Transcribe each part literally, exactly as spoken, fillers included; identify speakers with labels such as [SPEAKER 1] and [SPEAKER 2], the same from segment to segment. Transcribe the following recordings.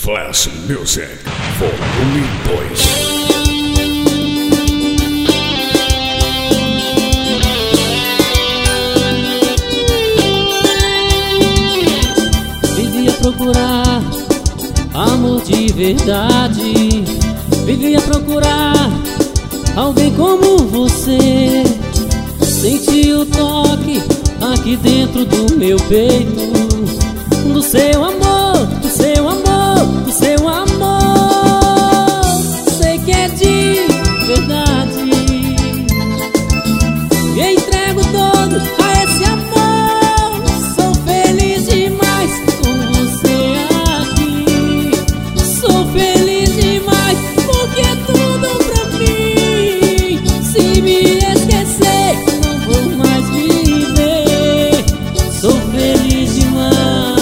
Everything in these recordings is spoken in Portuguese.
[SPEAKER 1] Flash Music Volume dois.
[SPEAKER 2] Vivia procurar amor de verdade, vivia procurar alguém como você. Senti o toque aqui dentro do meu peito, do seu amor, do seu amor, do seu amor. Sei que é de verdade, me entrego todo a esse amor. Sou feliz demais com você aqui. Sou feliz demais porque é tudo pra mim. Se me esquecer, não vou mais viver. Sou feliz demais.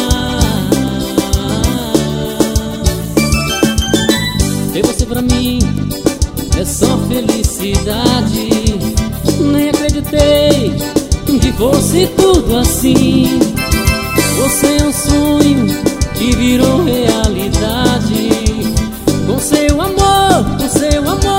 [SPEAKER 2] Ter você pra mim é só felicidade. Nem acreditei que fosse tudo assim. Você é um sonho que virou realidade. Com seu amor, com seu amor